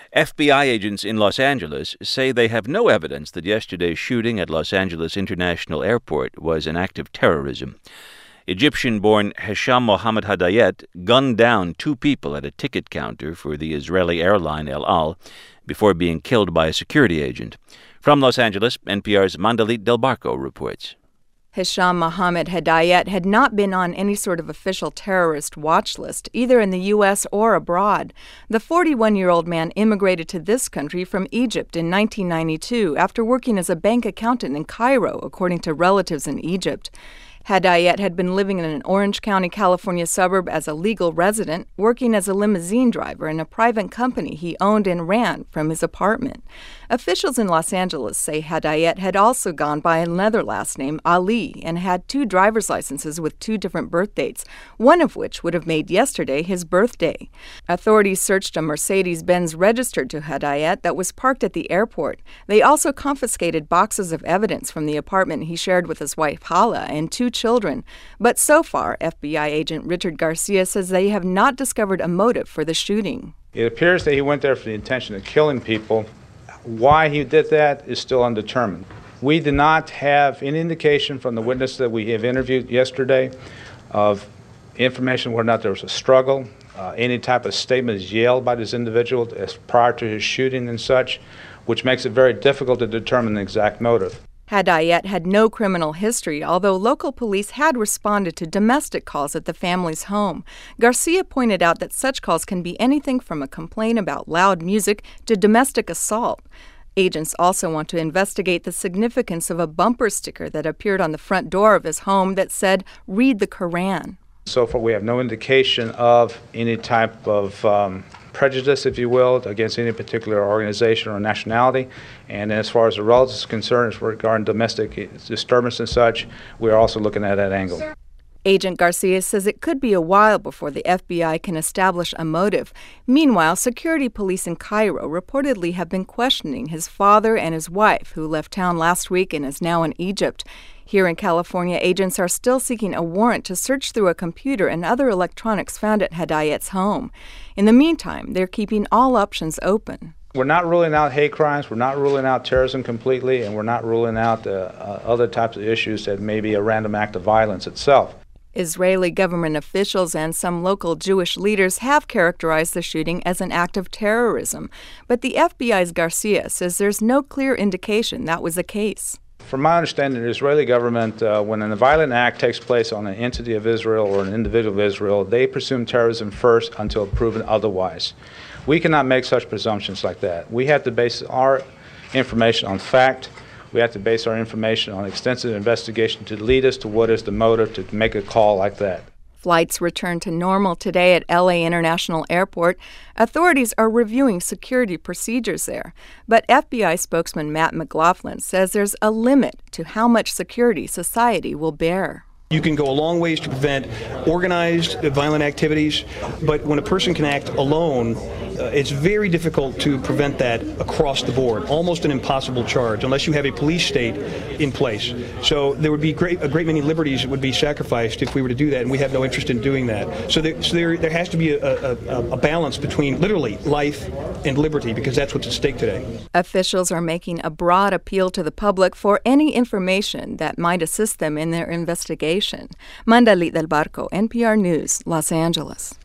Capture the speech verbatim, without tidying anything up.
F B I agents in Los Angeles say they have no evidence that yesterday's shooting at Los Angeles International Airport was an act of terrorism. Egyptian-born Hesham Mohammed Hedayet gunned down two people at a ticket counter for the Israeli airline El Al before being killed by a security agent. From Los Angeles, N P R's Mandalit Del Barco reports. Hesham Mohammed Hedayet had not been on any sort of official terrorist watch list, either in the U S or abroad. The forty-one-year-old man immigrated to this country from Egypt in nineteen ninety-two after working as a bank accountant in Cairo, according to relatives in Egypt. Hedayet had been living in an Orange County, California suburb as a legal resident, working as a limousine driver in a private company he owned and ran from his apartment. Officials in Los Angeles say Hedayet had also gone by another last name, Ali, and had two driver's licenses with two different birth dates, one of which would have made yesterday his birthday. Authorities searched a Mercedes-Benz registered to Hedayet that was parked at the airport. They also confiscated boxes of evidence from the apartment he shared with his wife Hala and two children. But so far, F B I agent Richard Garcia says they have not discovered a motive for the shooting. It appears that he went there for the intention of killing people. Why he did that is still undetermined. We did not have any indication from the witness that we have interviewed yesterday of information whether or not there was a struggle, uh, any type of statement is yelled by this individual as prior to his shooting and such, which makes it very difficult to determine the exact motive. Hedayet had no criminal history, although local police had responded to domestic calls at the family's home. Garcia pointed out that such calls can be anything from a complaint about loud music to domestic assault. Agents also want to investigate the significance of a bumper sticker that appeared on the front door of his home that said, "Read the Quran." So far, we have no indication of any type of um, prejudice, if you will, against any particular organization or nationality. And as far as the relatives are concerned, regarding domestic disturbance and such, we are also looking at that angle. Agent Garcia says it could be a while before the F B I can establish a motive. Meanwhile, security police in Cairo reportedly have been questioning his father and his wife, who left town last week and is now in Egypt. Here in California, agents are still seeking a warrant to search through a computer and other electronics found at Hedayet's home. In the meantime, they're keeping all options open. We're not ruling out hate crimes, we're not ruling out terrorism completely, and we're not ruling out uh, uh, other types of issues that may be a random act of violence itself. Israeli government officials and some local Jewish leaders have characterized the shooting as an act of terrorism, but the F B I's Garcia says there's no clear indication that was the case. From my understanding, the Israeli government, uh, when a violent act takes place on an entity of Israel or an individual of Israel, they presume terrorism first until proven otherwise. We cannot make such presumptions like that. We have to base our information on fact. We have to base our information on extensive investigation to lead us to what is the motive to make a call like that. Flights returned to normal today at L A International Airport. Authorities are reviewing security procedures there. But F B I spokesman Matt McLaughlin says there's a limit to how much security society will bear. You can go a long ways to prevent organized violent activities, but when a person can act alone, uh, it's very difficult to prevent that across the board. Almost an impossible charge unless you have a police state in place. So there would be great, a great many liberties that would be sacrificed if we were to do that, and we have no interest in doing that. So there, so there, there has to be a, a, a balance between literally life and liberty, because that's what's at stake today. Officials are making a broad appeal to the public for any information that might assist them in their investigation. Mandalit Del Barco, N P R News, Los Angeles.